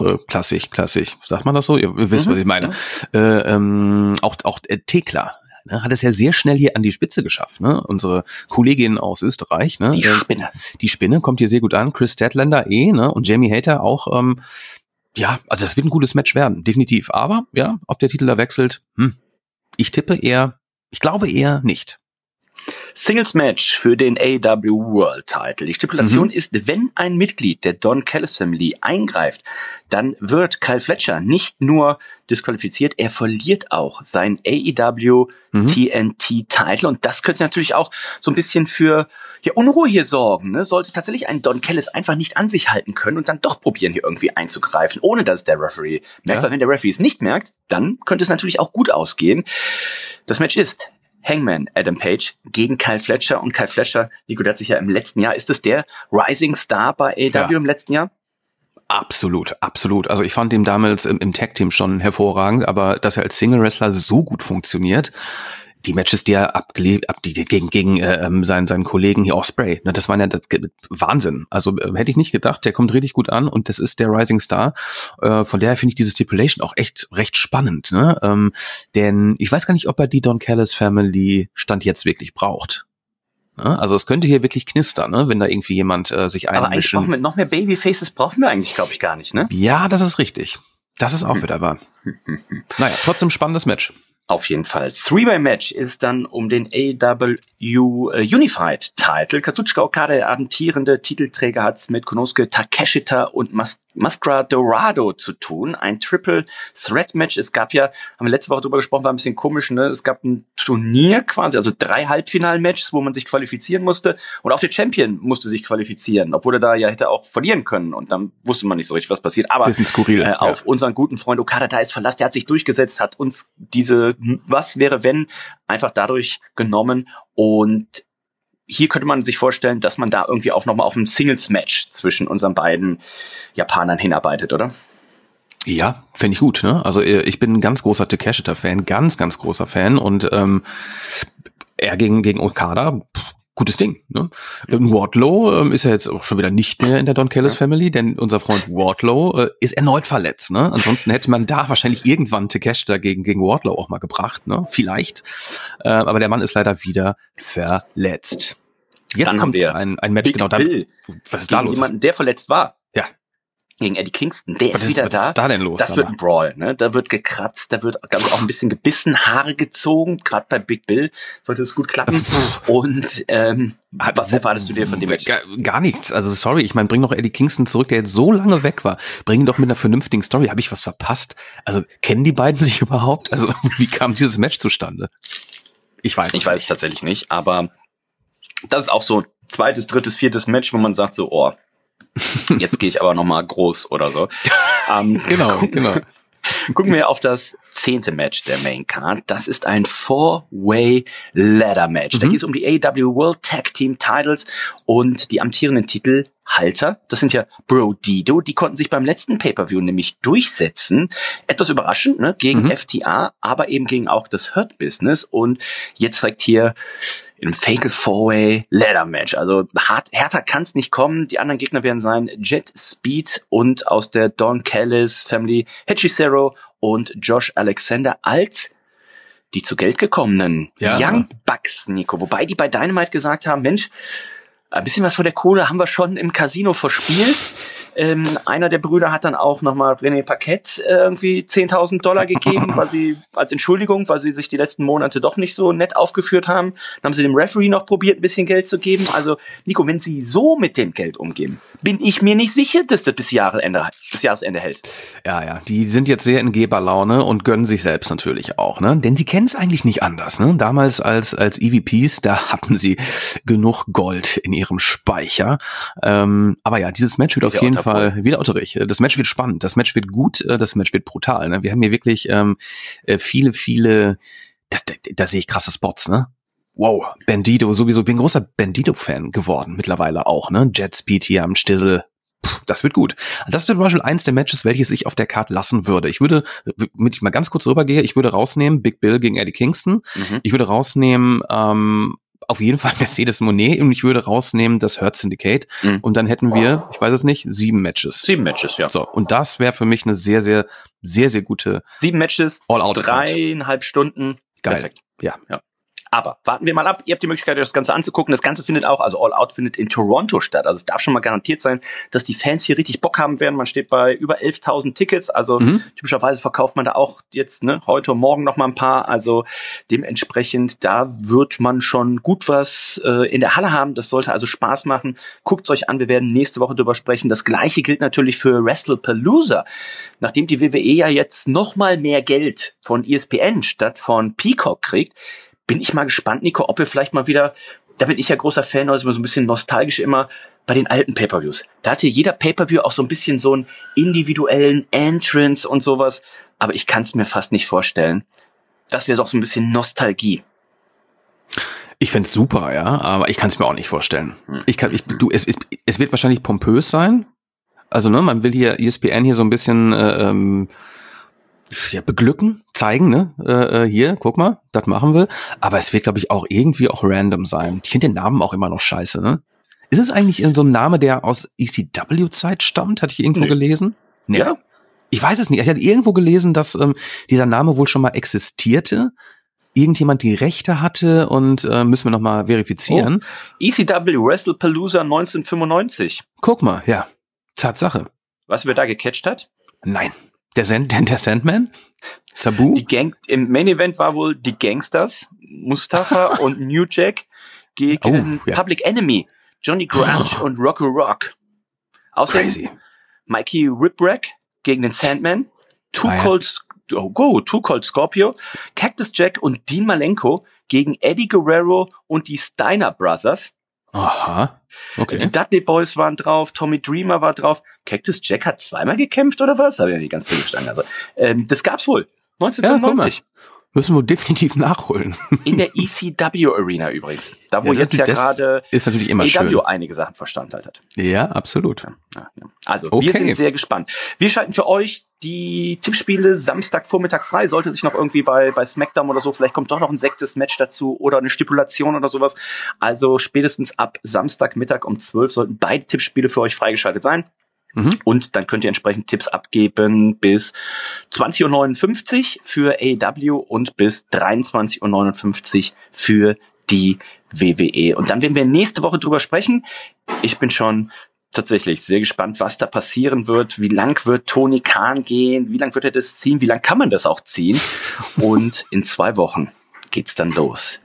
sagt man das so? Ihr wisst, was ich meine. Auch Tekla, ne, hat es ja sehr schnell hier an die Spitze geschafft, ne? Unsere Kollegin aus Österreich, ne? Die Spinne kommt hier sehr gut an. Chris Statlander ne? Und Jamie Hayter auch, ja, also das wird ein gutes Match werden, definitiv. Aber, ja, ob der Titel da wechselt, ich glaube eher nicht. Singles-Match für den AEW World Title. Die Stipulation ist, wenn ein Mitglied der Don Callis Family eingreift, dann wird Kyle Fletcher nicht nur disqualifiziert, er verliert auch sein AEW TNT Title. Und das könnte natürlich auch so ein bisschen für Unruhe hier sorgen. Ne? Sollte tatsächlich ein Don Callis einfach nicht an sich halten können und dann doch probieren, hier irgendwie einzugreifen, ohne dass der Referee merkt. Weil wenn der Referee es nicht merkt, dann könnte es natürlich auch gut ausgehen. Das Match ist Hangman Adam Page gegen Kyle Fletcher. Und Kyle Fletcher, Nico, der hat sich ja im letzten Jahr, ist es der Rising Star bei AEW im letzten Jahr? Absolut. Also ich fand ihn damals im Tag-Team schon hervorragend, aber dass er als Single-Wrestler so gut funktioniert, die Matches, die er gegen seinen Kollegen hier Ospreay, ne, das war ja Wahnsinn. Also hätte ich nicht gedacht, der kommt richtig gut an und das ist der Rising Star. Von daher finde ich diese Stipulation auch echt recht spannend, ne? Denn ich weiß gar nicht, ob er die Don Callis Family Stand jetzt wirklich braucht. Ne? Also es könnte hier wirklich knistern, ne, wenn da irgendwie jemand sich einmischen. Aber eigentlich brauchen wir noch mehr Babyfaces, brauchen wir eigentlich, glaube ich, gar nicht, ne? Ja, das ist richtig. Das ist auch wieder wahr. Naja, trotzdem spannendes Match. Auf jeden Fall. Three-Way-Match ist dann um den AEW Unified Title. Kazuchika Okada, der amtierende Titelträger, hat es mit Konosuke Takeshita und Mascara Dorado zu tun. Ein Triple-Threat-Match. Es gab ja, haben wir letzte Woche drüber gesprochen, war ein bisschen komisch, ne? Es gab ein Turnier quasi, also 3 Halbfinal-Matches, wo man sich qualifizieren musste. Und auch der Champion musste sich qualifizieren, obwohl er da ja hätte auch verlieren können. Und dann wusste man nicht so richtig, was passiert. Aber bisschen skurril, auf unseren guten Freund Okada, da ist Verlass, der hat sich durchgesetzt, hat uns diese Was wäre wenn einfach dadurch genommen. Und hier könnte man sich vorstellen, dass man da irgendwie auch nochmal auf ein Singles-Match zwischen unseren beiden Japanern hinarbeitet, oder? Ja, fände ich gut, ne? Also ich bin ein ganz großer Takeshita-Fan, ganz großer Fan und er gegen Okada, gutes Ding, ne? Wardlow ist ja jetzt auch schon wieder nicht mehr in der Don Callis Family, denn unser Freund Wardlow ist erneut verletzt, ne? Ansonsten hätte man da wahrscheinlich irgendwann Takeshita gegen Wardlow auch mal gebracht, ne? Vielleicht. Aber der Mann ist leider wieder verletzt. Jetzt dann kommt ein Match, Big genau dann. Bill, was ist da los? Jemanden, der verletzt war. Ja. Gegen Eddie Kingston, der ist wieder da. Was ist da denn los? Das wird ein Brawl, ne? Da wird gekratzt, da wird auch ein bisschen gebissen, Haare gezogen, gerade bei Big Bill sollte es gut klappen. Und was erwartest du dir von dem Match? Gar nichts, also sorry, ich meine, bring doch Eddie Kingston zurück, der jetzt so lange weg war. Bring ihn doch mit einer vernünftigen Story. Habe ich was verpasst? Also kennen die beiden sich überhaupt? Also wie kam dieses Match zustande? Ich weiß es tatsächlich nicht, aber das ist auch so 2., 3., 4. Match, wo man sagt so, jetzt gehe ich aber nochmal groß oder so. Genau. Gucken wir auf das 10. Match der Main Card. Das ist ein 4-Way Ladder Match. Da geht es um die AEW World Tag Team Titles und die amtierenden Titelhalter. Das sind ja Bro Dido. Die konnten sich beim letzten Pay-Per-View nämlich durchsetzen. Etwas überraschend, ne? Gegen FTA, aber eben gegen auch das Hurt Business. Und jetzt direkt hier im Fatal 4-Way Ladder Match. Also härter kann es nicht kommen. Die anderen Gegner werden sein Jet Speed und aus der Don Callis Family Hechicero und Josh Alexander als die zu Geld gekommenen Young Bucks, Nico. Wobei die bei Dynamite gesagt haben, Mensch, ein bisschen was von der Kohle haben wir schon im Casino verspielt. Einer der Brüder hat dann auch nochmal René Paquette irgendwie $10.000 gegeben, weil sie als Entschuldigung, weil sie sich die letzten Monate doch nicht so nett aufgeführt haben. Dann haben sie dem Referee noch probiert, ein bisschen Geld zu geben. Also, Nico, wenn sie so mit dem Geld umgehen, bin ich mir nicht sicher, dass das bis Jahresende hält. Ja, die sind jetzt sehr in Geberlaune und gönnen sich selbst natürlich auch, ne? Denn sie kennen es eigentlich nicht anders, ne? Damals als EVPs, da hatten sie genug Gold in ihrem Speicher. Aber ja, dieses Match wird auf jeden Fall wieder Otterich. Das Match wird spannend, das Match wird gut, das Match wird brutal. Ne? Wir haben hier wirklich viele, da sehe ich krasse Spots, ne? Wow, Bandido sowieso, bin großer Bandido-Fan geworden mittlerweile auch, ne? Jet Speed hier am Stissel. Das wird gut. Das wird zum Beispiel eins der Matches, welches ich auf der Card lassen würde. Ich würde, wenn ich mal ganz kurz rübergehe, ich würde rausnehmen Big Bill gegen Eddie Kingston. Ich würde rausnehmen auf jeden Fall Mercedes Moné und ich würde rausnehmen das Hurt Syndicate und dann hätten wir, ich weiß es nicht, 7 Matches. 7 Matches, ja. So, und das wäre für mich eine sehr, sehr, sehr, sehr gute 7 Matches, All-Out 3,5 Stunden. Geil. Perfekt. Ja. Aber warten wir mal ab. Ihr habt die Möglichkeit, euch das Ganze anzugucken. Das Ganze findet auch, also All Out findet in Toronto statt. Also es darf schon mal garantiert sein, dass die Fans hier richtig Bock haben werden. Man steht bei über 11.000 Tickets. Also typischerweise verkauft man da auch jetzt heute und morgen noch mal ein paar. Also dementsprechend, da wird man schon gut was in der Halle haben. Das sollte also Spaß machen. Guckt's euch an. Wir werden nächste Woche drüber sprechen. Das Gleiche gilt natürlich für WrestlePalooza. Nachdem die WWE ja jetzt noch mal mehr Geld von ESPN statt von Peacock kriegt, bin ich mal gespannt, Nico, ob wir vielleicht mal wieder, da bin ich ja großer Fan, also so ein bisschen nostalgisch immer, bei den alten Pay-Per-Views. Da hatte jeder Pay-Per-View auch so ein bisschen so einen individuellen Entrance und sowas, aber ich kann es mir fast nicht vorstellen. Das wäre doch so ein bisschen Nostalgie. Ich find's super, ja, aber ich kann es mir auch nicht vorstellen. Es wird wahrscheinlich pompös sein. Also, ne, man will hier ESPN hier so ein bisschen beglücken, zeigen, ne? Hier, guck mal, das machen wir. Aber es wird, glaube ich, auch irgendwie auch random sein. Ich finde den Namen auch immer noch scheiße, ne? Ist es eigentlich so ein Name, der aus ECW-Zeit stammt? Hatte ich irgendwo gelesen? Nee. Ja. Ich weiß es nicht. Ich hatte irgendwo gelesen, dass dieser Name wohl schon mal existierte. Irgendjemand die Rechte hatte und müssen wir noch mal verifizieren. ECW WrestlePalooza 1995. Guck mal, ja. Tatsache. Was wer da gecatcht hat? Nein. Der Sandman? Sabu? Im Main Event war wohl die Gangsters, Mustafa und New Jack gegen Public Enemy, Johnny Grunge und Rocco Rock. Außerdem Mikey Whipwreck gegen den Sandman, Too Cold Scorpio, Cactus Jack und Dean Malenko gegen Eddie Guerrero und die Steiner Brothers. Aha, okay. Die Dudley Boys waren drauf, Tommy Dreamer war drauf. Cactus Jack hat zweimal gekämpft, oder was? Habe ich ja nicht ganz verstanden. Also, das gab's wohl. 1995. Ja, müssen wir definitiv nachholen. In der ECW Arena übrigens. Da, wo jetzt ja gerade ist natürlich immer AEW einige Sachen verstanden hat. Ja, absolut. Ja. Also, wir sind sehr gespannt. Wir schalten für euch die Tippspiele Samstagvormittag frei. Sollte sich noch irgendwie bei SmackDown oder so, vielleicht kommt doch noch ein 6. Match dazu oder eine Stipulation oder sowas. Also spätestens ab Samstagmittag um 12 sollten beide Tippspiele für euch freigeschaltet sein. Und dann könnt ihr entsprechend Tipps abgeben bis 20.59 Uhr für AEW und bis 23.59 Uhr für die WWE. Und dann werden wir nächste Woche drüber sprechen. Ich bin schon tatsächlich sehr gespannt, was da passieren wird. Wie lang wird Tony Khan gehen? Wie lang wird er das ziehen? Wie lang kann man das auch ziehen? Und in 2 Wochen geht's dann los.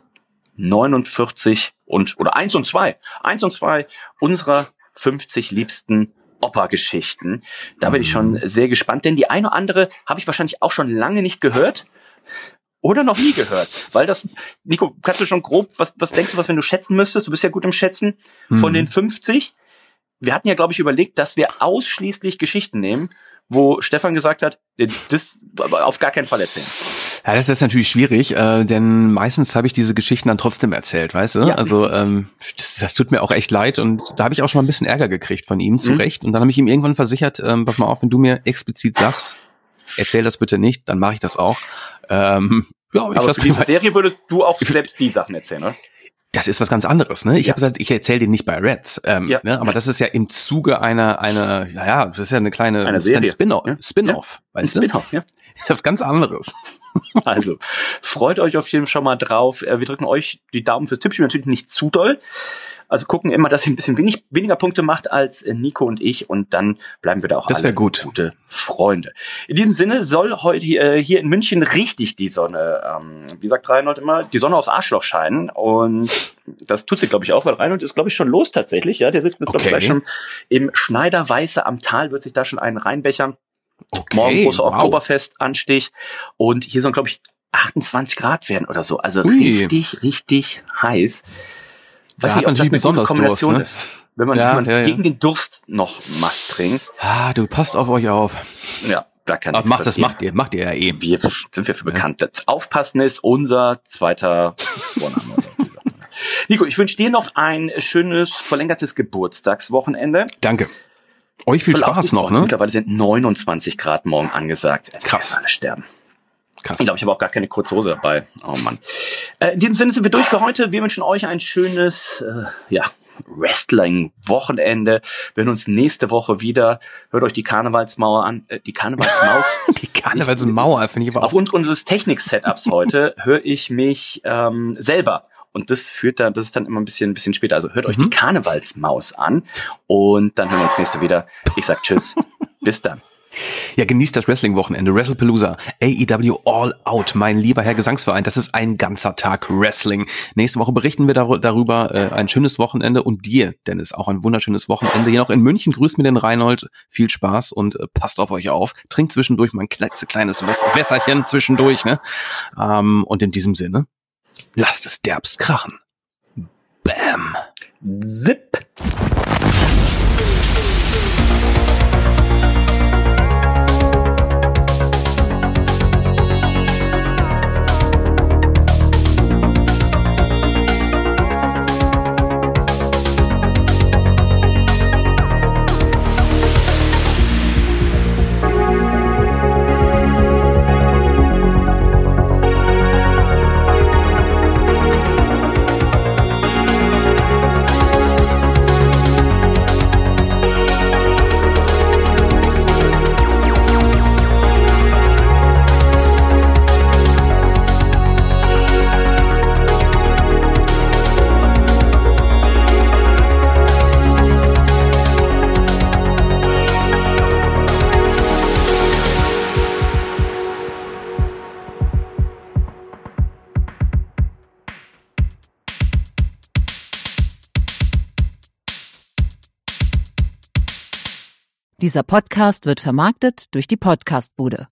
49 oder 1 und 2 unserer 50 liebsten Opa-Geschichten. Da bin ich schon sehr gespannt, denn die eine oder andere habe ich wahrscheinlich auch schon lange nicht gehört oder noch nie gehört, weil das, Nico, kannst du schon grob, was denkst du, wenn du schätzen müsstest? Du bist ja gut im Schätzen. Von den 50, wir hatten ja, glaube ich, überlegt, dass wir ausschließlich Geschichten nehmen, wo Stefan gesagt hat, das auf gar keinen Fall erzählen? Ja, das ist natürlich schwierig, denn meistens habe ich diese Geschichten dann trotzdem erzählt, weißt du? Ja. Also das tut mir auch echt leid und da habe ich auch schon mal ein bisschen Ärger gekriegt von ihm, zu Recht. Und dann habe ich ihm irgendwann versichert, pass mal auf, wenn du mir explizit sagst, erzähl das bitte nicht, dann mache ich das auch. Ja, aber für diese Serie würdest du auch selbst die Sachen erzählen, oder? Das ist was ganz anderes, ne? Ich habe gesagt, ich erzähle den nicht bei Reds, ne? Aber das ist ja im Zuge einer, das ist ja eine kleine Serie. Spin-off, weißt du? Spin-off, ja. Das ist was ganz anderes. Also, freut euch auf jeden Fall schon mal drauf. Wir drücken euch die Daumen fürs Tippspiel, natürlich nicht zu doll. Also gucken immer, dass ihr ein bisschen weniger Punkte macht als Nico und ich und dann bleiben wir da auch alle gute Freunde. In diesem Sinne soll heute hier in München richtig die Sonne, wie sagt Reinhold immer, die Sonne aufs Arschloch scheinen und das tut sie, glaube ich, auch, weil Reinhold ist, glaube ich, schon los tatsächlich. Ja, der sitzt jetzt, glaube ich, gleich schon im Schneiderweiße am Tal, wird sich da schon einen reinbechern. Okay, morgen großer Oktoberfest-Anstich und hier sollen, glaube ich, 28 Grad werden oder so. Also richtig heiß. Da hat natürlich besonders Durst, ne? Ist, wenn man gegen den Durst noch was trinkt. Ah, du passt auf euch auf. Ja, da kann nichts passieren. Macht ihr ja eh. Sind wir für bekannt. Das Aufpassen ist unser zweiter Vorname. Nico, ich wünsche dir noch ein schönes, verlängertes Geburtstagswochenende. Danke. Euch viel Spaß noch, ne? Mittlerweile sind 29 Grad morgen angesagt. Krass. Alle sterben. Krass. Ich glaube, ich habe auch gar keine Kurzhose dabei. Oh Mann. In diesem Sinne sind wir durch für heute. Wir wünschen euch ein schönes, Wrestling-Wochenende. Wir hören uns nächste Woche wieder. Hört euch die Karnevalsmauer an. Die Karnevalsmaus. Die Karnevalsmauer, finde ich aber auch. Aufgrund unseres Technik-Setups heute höre ich mich selber. Und das ist dann immer ein bisschen später. Also hört euch die Karnevalsmaus an und dann hören wir uns nächste wieder. Ich sag tschüss. Bis dann. Ja, genießt das Wrestling-Wochenende. WrestlePalooza, AEW All Out, mein lieber Herr Gesangsverein. Das ist ein ganzer Tag Wrestling. Nächste Woche berichten wir darüber. Ein schönes Wochenende und dir, Dennis, auch ein wunderschönes Wochenende. Hier noch in München, grüßt mir den Reinhold. Viel Spaß und passt auf euch auf. Trinkt zwischendurch mal ein kleines Wässerchen zwischendurch, ne? Und in diesem Sinne, lasst es derbst krachen. Bam. Zip. Dieser Podcast wird vermarktet durch die Podcastbude.